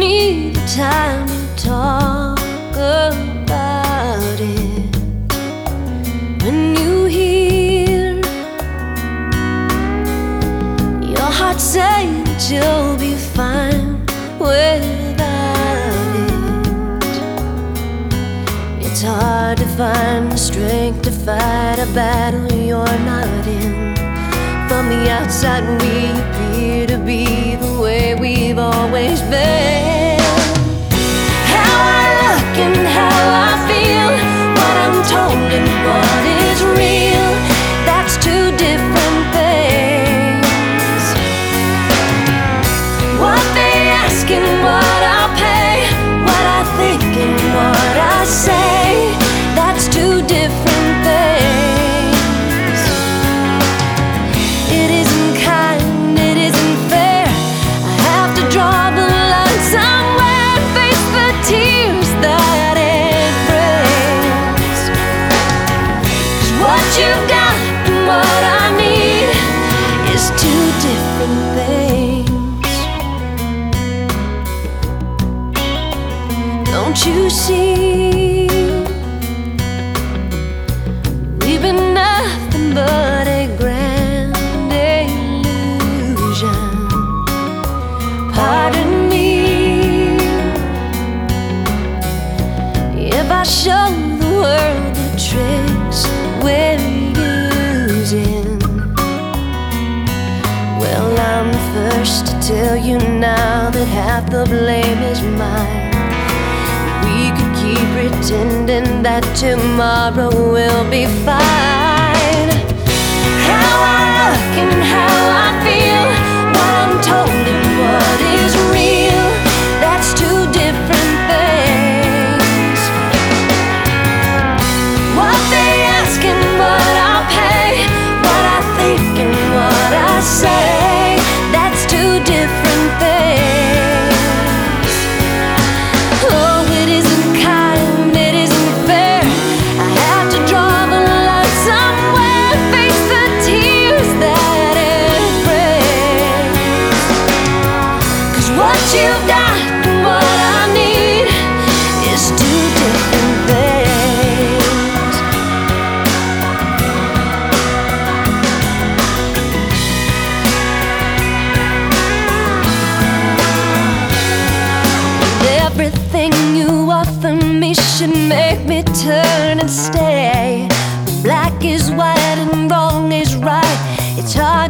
need the time to talk about it. When you hear your heart saying that you'll be fine without it, it's hard to find the strength to fight a battle you're not in. From the outside we appear to be the way we've always been. How I look and how I feel, what I'm told and what is real, that's two different things. What they ask and what I'll pay, what I think and what I say, that's two different things. It isn't kind, it isn't fair, I have to draw the line somewhere and face the tears that it brings. 'Cause what you've got and what I need is two different things. Don't you see, we've been nothing but a grand illusion. Pardon me if I show the world the tricks we're using. Well, I'm the first to tell you now that half the blame is mine. We could keep pretending that tomorrow will be fine. How I look and how I feel, what I'm told and what is real, that's two different things. What they ask and what I'll pay, what I think and what I say, that's two different things. Oh, it isn't kind, it isn't fair, I have to draw the line somewhere, face the tears that it brings. 'Cause what you've got and what I need is two different things. Everything you offer me should make me turn and stay. Black is white and wrong is right, it's hard